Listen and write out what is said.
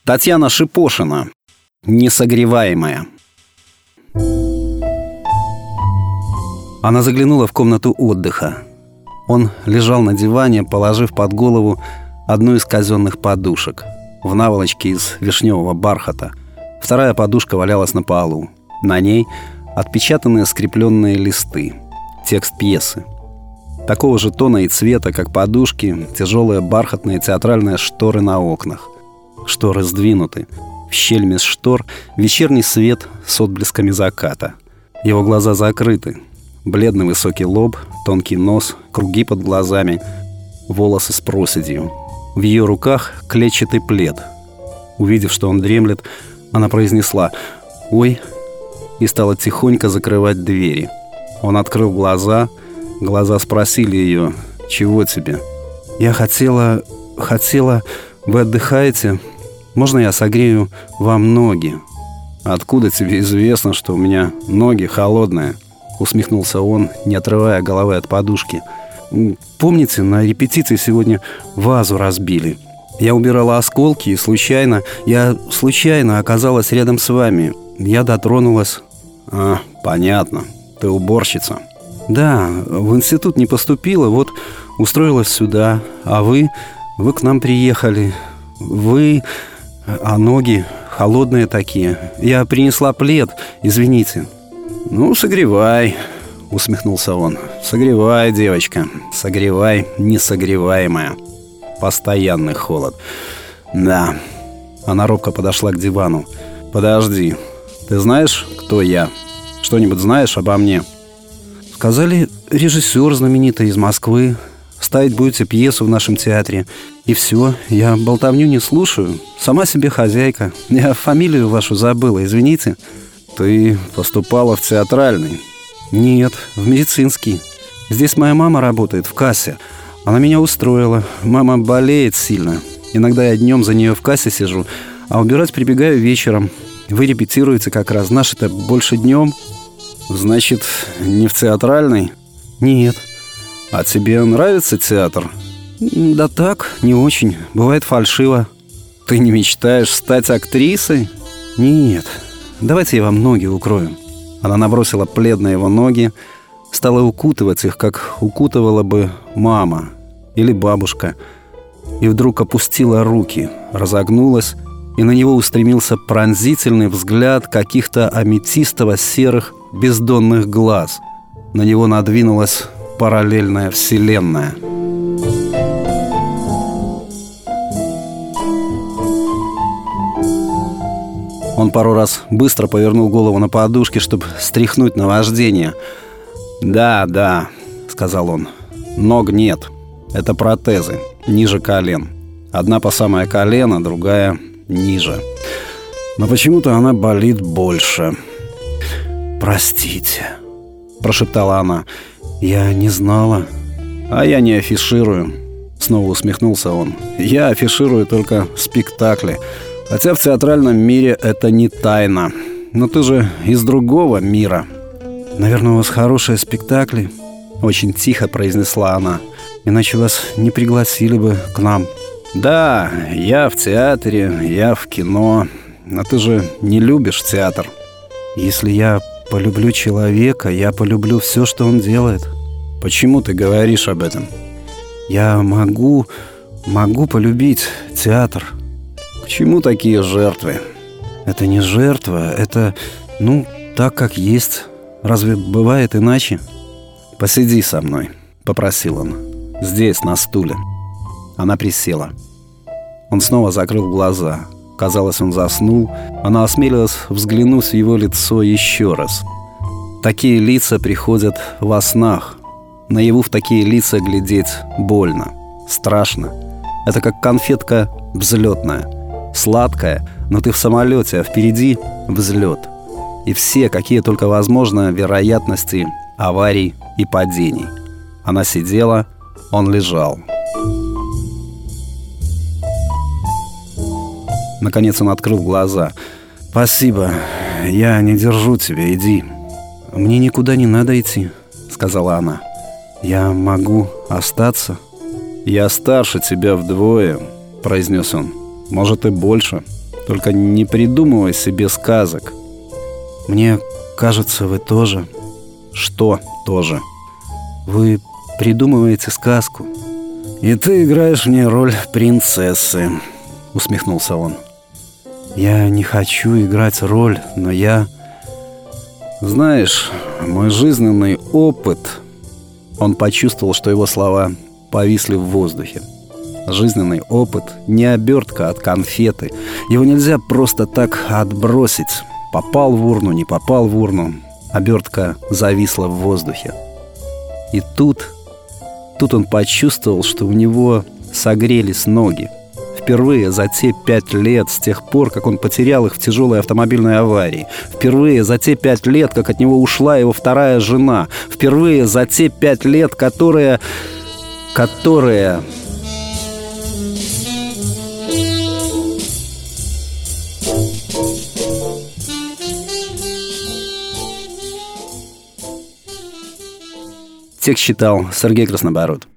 Татьяна Шипошина. Несогреваемая. Она заглянула в комнату отдыха. Он лежал на диване, положив под голову одну из казенных подушек в наволочке из вишневого бархата. Вторая подушка валялась на полу. На ней отпечатанные скрепленные листы. Текст пьесы. Такого же тона и цвета, как подушки, тяжелые бархатные театральные шторы на окнах. Шторы сдвинуты. В щель меж штор вечерний свет с отблесками заката. Его глаза закрыты. Бледный высокий лоб, тонкий нос, круги под глазами, волосы с проседью. В ее руках клетчатый плед. Увидев, что он дремлет, она произнесла «Ой!» и стала тихонько закрывать двери. Он открыл глаза. Глаза спросили ее: «Чего тебе?» «Я хотела... Вы отдыхаете? Можно я согрею вам ноги?» «Откуда тебе известно, что у меня ноги холодные?» Усмехнулся он, не отрывая головы от подушки. «Помните, на репетиции сегодня вазу разбили? Я убирала осколки и случайно оказалась рядом с вами. Я дотронулась». «А, понятно. Ты уборщица». «Да, в институт не поступила, вот устроилась сюда. А вы к нам приехали. А ноги холодные такие. Я принесла плед, извините». «Ну, согревай», — усмехнулся он. «Согревай, девочка, согревай, несогреваемая. Постоянный холод». «Да». Она робко подошла к дивану. «Подожди, ты знаешь, кто я? Что-нибудь знаешь обо мне?» «Сказали, режиссер знаменитый из Москвы. Ставить будете пьесу в нашем театре. И все, я болтовню не слушаю. Сама себе хозяйка. Я фамилию вашу забыла, извините». «Ты поступала в театральный?» «Нет, в медицинский. Здесь моя мама работает в кассе. Она меня устроила. Мама болеет сильно. Иногда я днем за нее в кассе сижу, а убирать прибегаю вечером. Вы репетируете как раз. Наши-то больше днем». «Значит, не в театральный?» «Нет». «А тебе нравится театр?» «Да так, не очень. Бывает фальшиво». «Ты не мечтаешь стать актрисой?» «Нет. Давайте я вам ноги укрою». Она набросила плед на его ноги, стала укутывать их, как укутывала бы мама или бабушка, и вдруг опустила руки, разогнулась, и на него устремился пронзительный взгляд каких-то аметистово-серых бездонных глаз. На него надвинулась параллельная вселенная. Он пару раз быстро повернул голову на подушке, чтобы стряхнуть наваждение. «Да», — сказал он, — «ног нет. Это протезы, ниже колен. Одна по самое колено, другая ниже. Но почему-то она болит больше». «Простите», — прошептала она, — «я не знала». «А я не афиширую», — снова усмехнулся он. «Я афиширую только спектакли. Хотя в театральном мире это не тайна. Но ты же из другого мира». «Наверное, у вас хорошие спектакли», — очень тихо произнесла она. «Иначе вас не пригласили бы к нам». «Да, я в театре, я в кино. Но ты же не любишь театр». «Если я полюблю человека, я полюблю все, что он делает». «Почему ты говоришь об этом?» «Я могу полюбить театр». «К чему такие жертвы?» «Это не жертва, это, так, как есть. Разве бывает иначе?» «Посиди со мной», — попросил он. «Здесь, на стуле». Она присела. Он снова закрыл глаза. Казалось, он заснул. Она осмелилась взглянуть в его лицо еще раз. Такие лица приходят во снах. Наяву в такие лица глядеть больно, страшно. Это как конфетка взлетная. Сладкая, но ты в самолете, а впереди взлет. И все, какие только возможно, вероятности аварий и падений. Она сидела, он лежал. Наконец он открыл глаза. «Спасибо, я не держу тебя, иди». «Мне никуда не надо идти», — сказала она. «Я могу остаться». «Я старше тебя вдвое», — произнес он. «Может, и больше. Только не придумывай себе сказок. Мне кажется, вы тоже. Что тоже? Вы придумываете сказку. И ты играешь мне роль принцессы, усмехнулся он. Я не хочу играть роль, но я... Знаешь, мой жизненный опыт... Он почувствовал, что его слова повисли в воздухе. Жизненный опыт не обертка от конфеты. Его нельзя просто так отбросить. Попал в урну, не попал в урну. Обертка зависла в воздухе. И тут он почувствовал, что у него согрелись ноги. Впервые за те 5 лет, с тех пор, как он потерял их в тяжелой автомобильной аварии. Впервые за те 5 лет, как от него ушла его вторая жена. Впервые за те 5 лет, которые... Текст читал Сергей Краснобород.